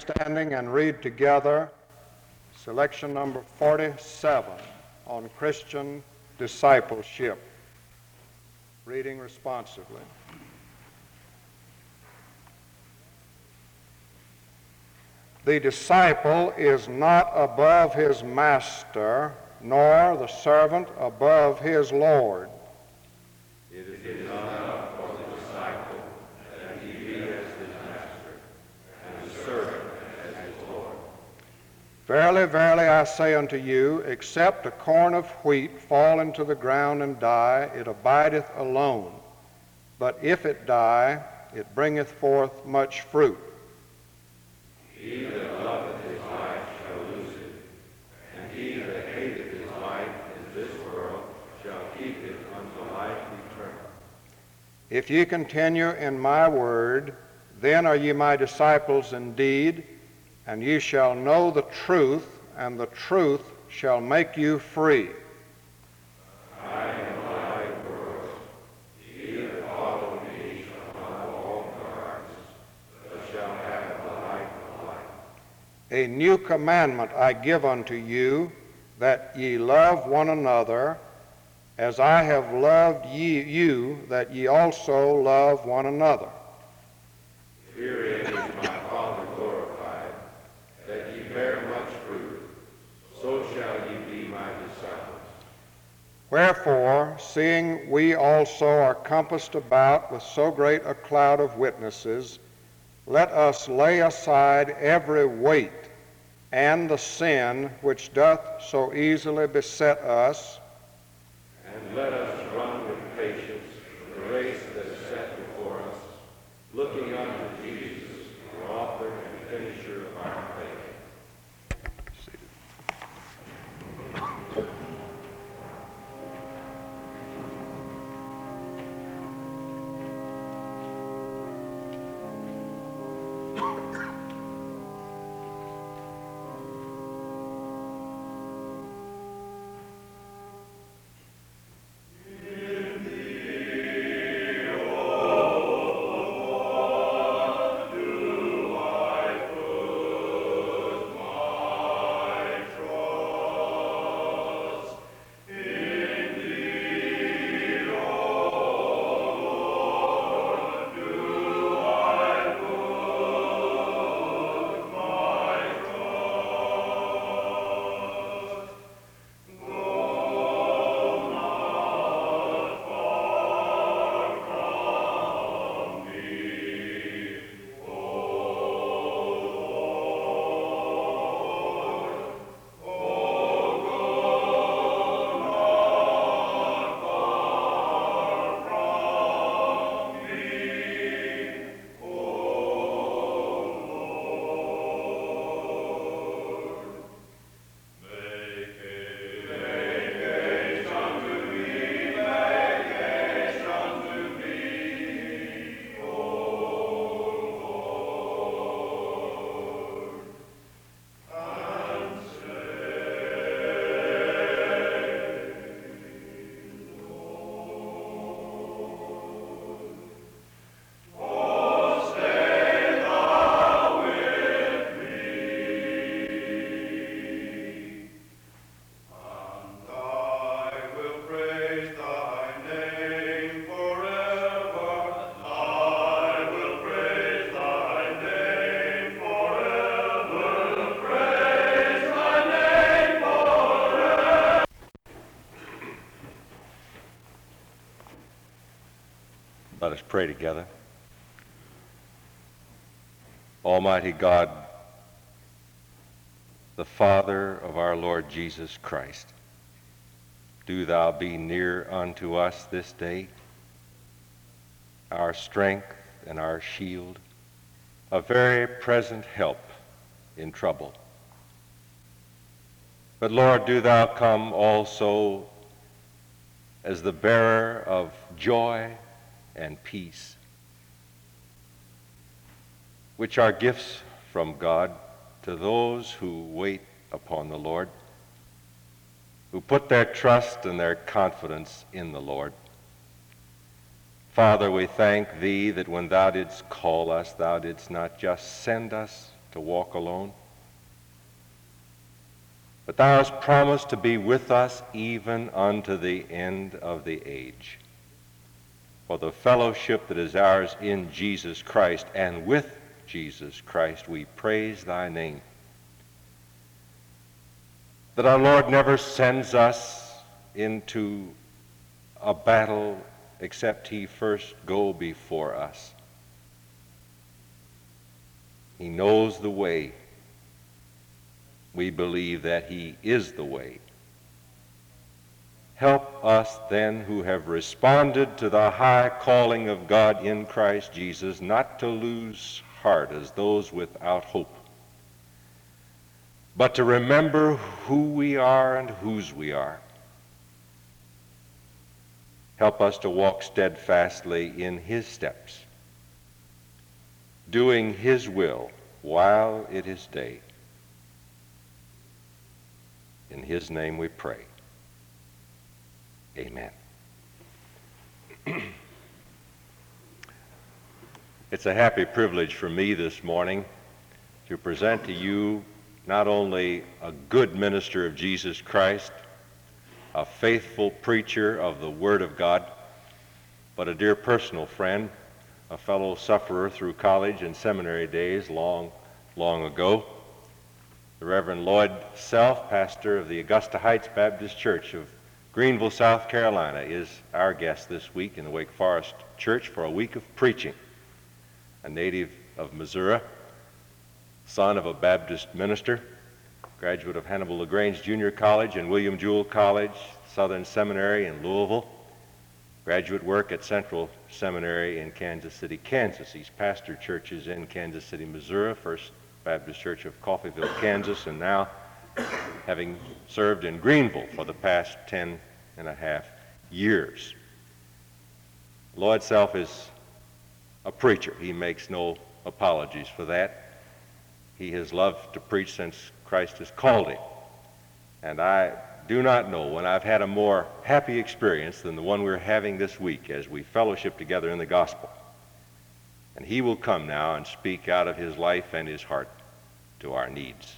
Standing and read together selection number 47 on Christian discipleship. Reading responsively. The disciple is not above his master, nor the servant above his Lord. It is not enough for the disciple that he be as his master, and the servant as his Lord. Verily, verily, I say unto you, except a corn of wheat fall into the ground and die, it abideth alone. But if it die, it bringeth forth much fruit. He that loveth his life shall lose it, and he that hateth his life in this world shall keep it unto life eternal. If ye continue in my word, then are ye my disciples indeed, and ye shall know the truth, and the truth shall make you free. I am the light of the world. He that followeth me shall not walk in darkness, but shall have the light of life. A new commandment I give unto you, that ye love one another, as I have loved you, that ye also love one another. Herein is my Father glorified, that ye bear much fruit, so shall ye be my disciples. Wherefore, seeing we also are compassed about with so great a cloud of witnesses, let us lay aside every weight and the sin which doth so easily beset us, And let us run with patience the race that is set before us, looking unto Jesus, the author and finisher of our faith. Let us pray together. Almighty God, the Father of our Lord Jesus Christ, do thou be near unto us this day, our strength and our shield, a very present help in trouble. But Lord, do thou come also as the bearer of joy and peace, which are gifts from God to those who wait upon the Lord, who put their trust and their confidence in the Lord. Father, we thank thee that when thou didst call us, thou didst not just send us to walk alone. But thou hast promised to be with us even unto the end of the age. For the fellowship that is ours in Jesus Christ, and with Jesus Christ, we praise thy name. That our Lord never sends us into a battle except he first go before us. He knows the way. We believe that he is the way. Help us then who have responded to the high calling of God in Christ Jesus not to lose heart as those without hope, but to remember who we are and whose we are. Help us to walk steadfastly in his steps, doing his will while it is day. In his name we pray. Amen. It's a happy privilege for me this morning to present to you not only a good minister of Jesus Christ, a faithful preacher of the Word of God, but a dear personal friend, a fellow sufferer through college and seminary days long, long ago. The Reverend Lloyd Self, pastor of the Augusta Heights Baptist Church of Greenville, South Carolina, is our guest this week in the Wake Forest Church for a week of preaching. A native of Missouri, son of a Baptist minister, graduate of Hannibal LaGrange Junior College and William Jewell College, Southern Seminary in Louisville, graduate work at Central Seminary in Kansas City, Kansas. He's pastored churches in Kansas City, Missouri, First Baptist Church of Coffeyville, Kansas, and now having served in Greenville for the past 10.5 years. Lloyd Self is a preacher. He makes no apologies for that. He has loved to preach since Christ has called him. And I do not know when I've had a more happy experience than the one we're having this week as we fellowship together in the gospel. And he will come now and speak out of his life and his heart to our needs.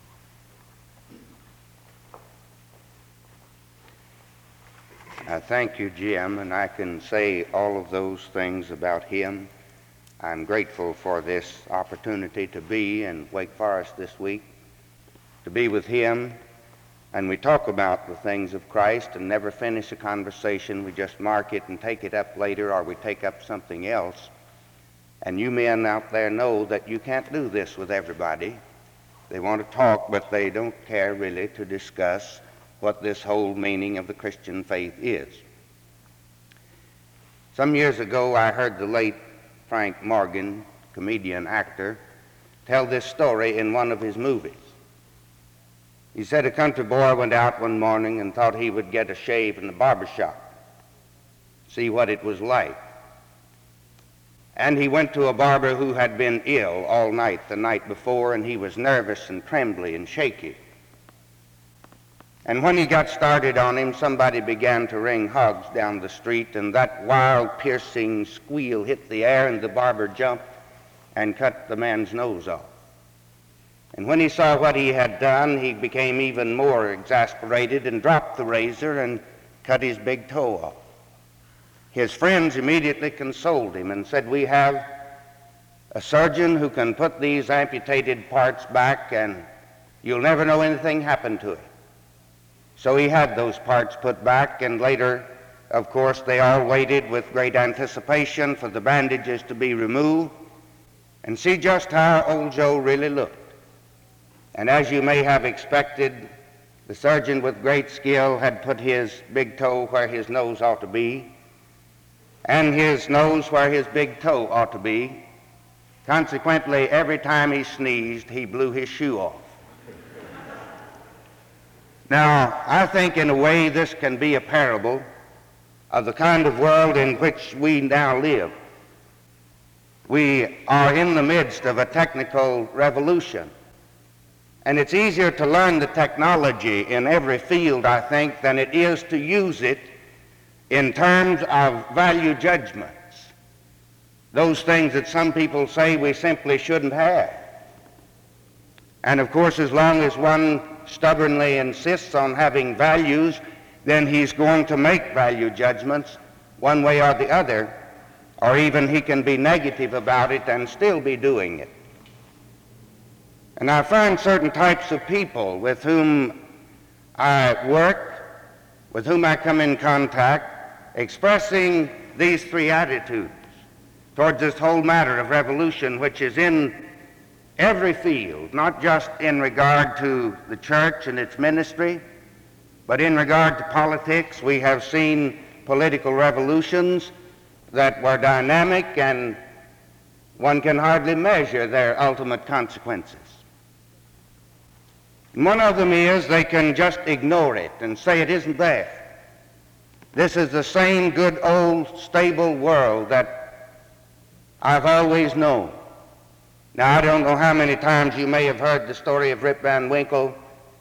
Thank you, Jim, and I can say all of those things about him. I'm grateful for this opportunity to be in Wake Forest this week, to be with him, and we talk about the things of Christ and never finish a conversation. We just mark it and take it up later, or we take up something else. And you men out there know that you can't do this with everybody. They want to talk, but they don't care really to discuss what this whole meaning of the Christian faith is. Some years ago, I heard the late Frank Morgan, comedian, actor, tell this story in one of his movies. He said a country boy went out one morning and thought he would get a shave in the barber shop, see what it was like. And he went to a barber who had been ill all night the night before, and he was nervous and trembly and shaky. And when he got started on him, somebody began to ring hogs down the street, and that wild, piercing squeal hit the air, and the barber jumped and cut the man's nose off. And when he saw what he had done, he became even more exasperated and dropped the razor and cut his big toe off. His friends immediately consoled him and said, "We have a surgeon who can put these amputated parts back, and you'll never know anything happened to it." So he had those parts put back, and later, of course, they all waited with great anticipation for the bandages to be removed and see just how old Joe really looked. And as you may have expected, the surgeon with great skill had put his big toe where his nose ought to be, and his nose where his big toe ought to be. Consequently, every time he sneezed, he blew his shoe off. Now, I think in a way this can be a parable of the kind of world in which we now live. We are in the midst of a technical revolution, and it's easier to learn the technology in every field, I think, than it is to use it in terms of value judgments, those things that some people say we simply shouldn't have. And of course, as long as one stubbornly insists on having values, then he's going to make value judgments one way or the other, or even he can be negative about it and still be doing it. And I find certain types of people with whom I work, with whom I come in contact, expressing these three attitudes towards this whole matter of revolution, which is in every field, not just in regard to the church and its ministry, but in regard to politics. We have seen political revolutions that were dynamic, and one can hardly measure their ultimate consequences. One of them is they can just ignore it and say it isn't there. This is the same good old stable world that I've always known. Now, I don't know how many times you may have heard the story of Rip Van Winkle,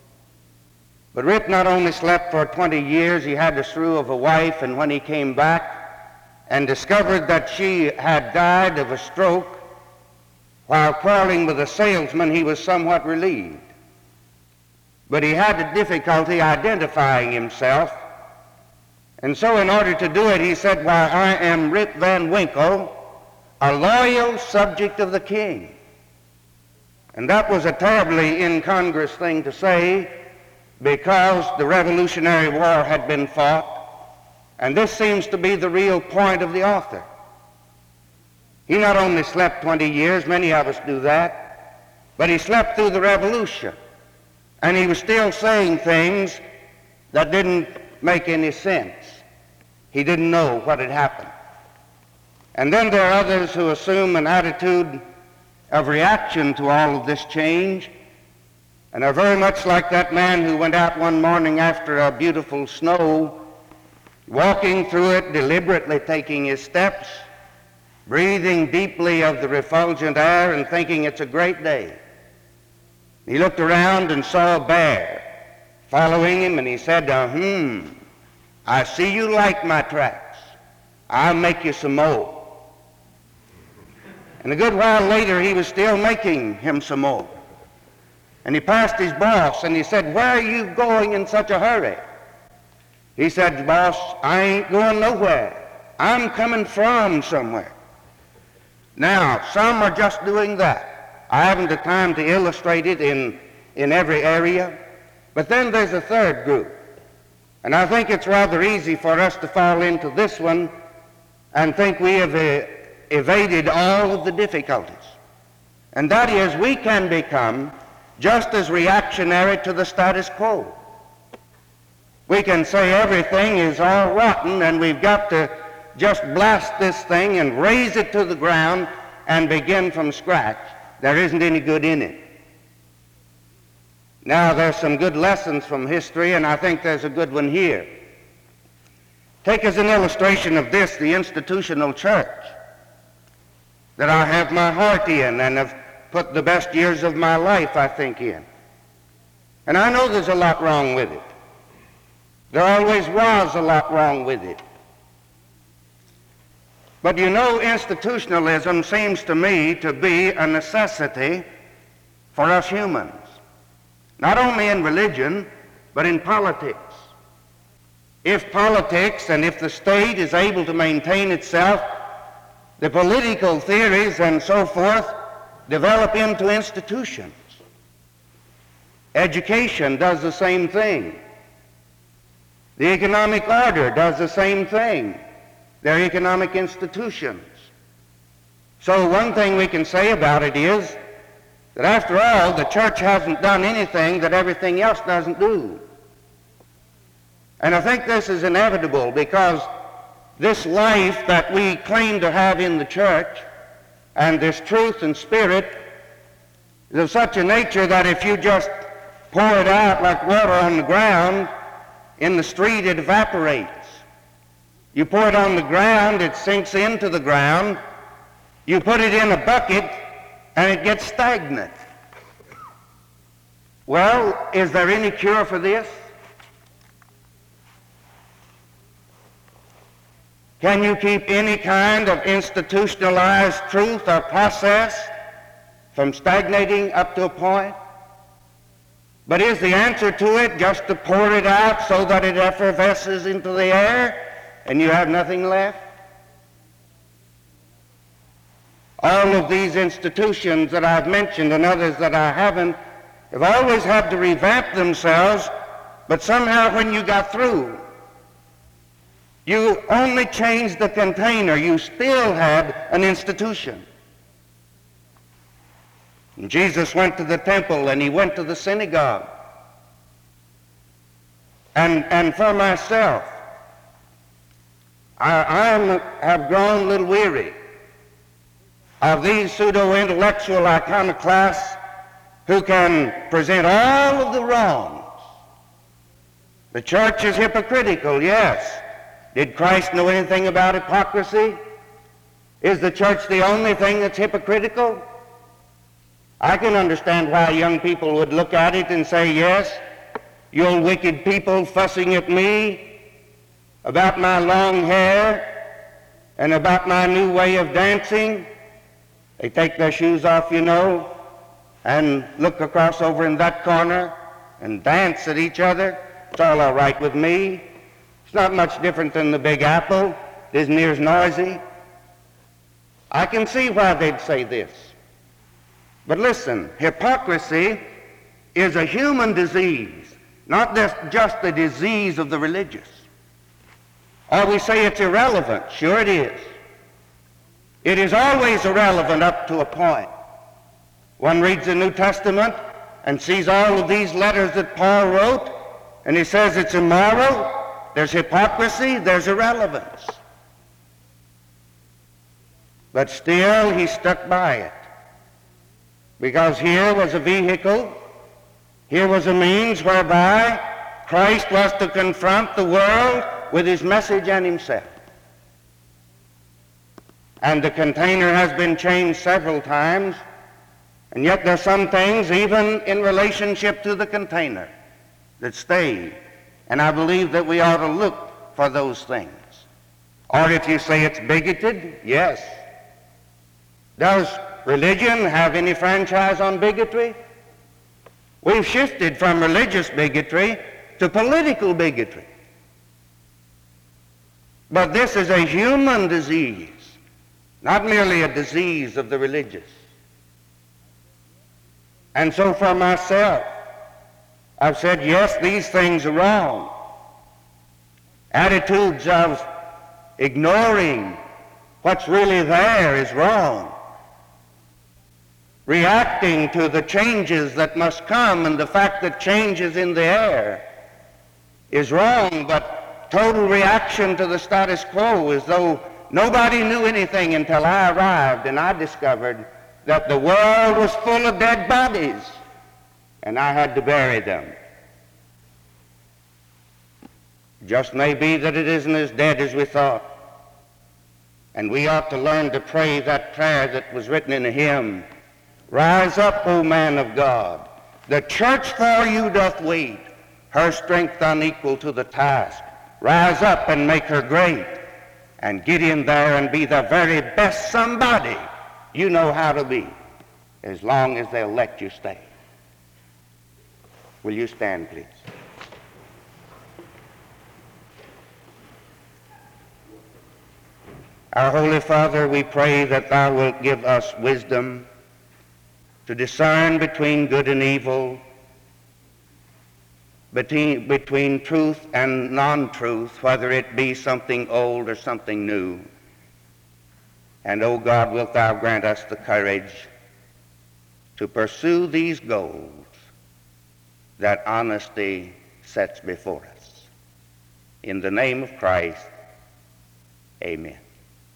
but Rip not only slept for 20 years, he had the shrew of a wife, and when he came back and discovered that she had died of a stroke while quarreling with a salesman, he was somewhat relieved. But he had a difficulty identifying himself, and so in order to do it, he said, "Why, I am Rip Van Winkle, a loyal subject of the king." And that was a terribly incongruous thing to say, because the Revolutionary War had been fought, and this seems to be the real point of the author. He not only slept 20 years, many of us do that, but he slept through the Revolution, and he was still saying things that didn't make any sense. He didn't know what had happened. And then there are others who assume an attitude of reaction to all of this change, and are very much like that man who went out one morning after a beautiful snow, walking through it, deliberately taking his steps, breathing deeply of the refulgent air and thinking it's a great day. He looked around and saw a bear following him, and he said, I see you like my tracks. I'll make you some more. And a good while later, he was still making him some more. And he passed his boss, and he said, "Where are you going in such a hurry?" He said, "Boss, I ain't going nowhere. I'm coming from somewhere." Now, some are just doing that. I haven't the time to illustrate it in every area. But then there's a third group. And I think it's rather easy for us to fall into this one and think we have evaded all of the difficulties. And that is, we can become just as reactionary to the status quo. We can say everything is all rotten and we've got to just blast this thing and raze it to the ground and begin from scratch. There isn't any good in it. Now, there's some good lessons from history, and I think there's a good one here. Take as an illustration of this the institutional church that I have my heart in and have put the best years of my life, I think, in. And I know there's a lot wrong with it. There always was a lot wrong with it. But you know, institutionalism seems to me to be a necessity for us humans, not only in religion, but in politics. If politics and if the state is able to maintain itself, the political theories and so forth develop into institutions. Education does the same thing. The economic order does the same thing. They're economic institutions. So one thing we can say about it is that after all, the church hasn't done anything that everything else doesn't do. And I think this is inevitable, because this life that we claim to have in the church and this truth and spirit is of such a nature that if you just pour it out like water on the ground, in the street it evaporates. You pour it on the ground, it sinks into the ground. You put it in a bucket and it gets stagnant. Well, is there any cure for this? Can you keep any kind of institutionalized truth or process from stagnating up to a point? But is the answer to it just to pour it out so that it effervesces into the air and you have nothing left? All of these institutions that I've mentioned and others that I haven't have always had to revamp themselves, but somehow when you got through, you only changed the container. You still had an institution. And Jesus went to the temple and he went to the synagogue. And for myself, I have grown a little weary of these pseudo-intellectual iconoclasts who can present all of the wrongs. The church is hypocritical, yes. Did Christ know anything about hypocrisy? Is the church the only thing that's hypocritical? I can understand why young people would look at it and say, yes, you old wicked people fussing at me about my long hair and about my new way of dancing. They take their shoes off, you know, and look across over in that corner and dance at each other. It's all right with me. It's not much different than the Big Apple. It isn't near as noisy. I can see why they'd say this. But listen, hypocrisy is a human disease, not just the disease of the religious. Or we say it's irrelevant. Sure it is. It is always irrelevant up to a point. One reads the New Testament and sees all of these letters that Paul wrote, and he says it's immoral, there's hypocrisy, there's irrelevance. But still he stuck by it. Because here was a vehicle, here was a means whereby Christ was to confront the world with his message and himself. And the container has been changed several times, and yet there are some things, even in relationship to the container, that stay. And I believe that we ought to look for those things. Or if you say it's bigoted, yes. Does religion have any franchise on bigotry? We've shifted from religious bigotry to political bigotry. But this is a human disease, not merely a disease of the religious. And so for myself, I've said, yes, these things are wrong. Attitudes of ignoring what's really there is wrong. Reacting to the changes that must come and the fact that change is in the air is wrong, but total reaction to the status quo as though nobody knew anything until I arrived and I discovered that the world was full of dead bodies and I had to bury them. Just may be that it isn't as dead as we thought. And we ought to learn to pray that prayer that was written in a hymn. Rise up, O man of God. The church for you doth wait, her strength unequal to the task. Rise up and make her great, and get in there and be the very best somebody you know how to be, as long as they'll let you stay. Will you stand, please? Our Holy Father, we pray that thou wilt give us wisdom to discern between good and evil, between truth and non-truth, whether it be something old or something new. And, O God, wilt thou grant us the courage to pursue these goals that honesty sets before us. In the name of Christ, amen.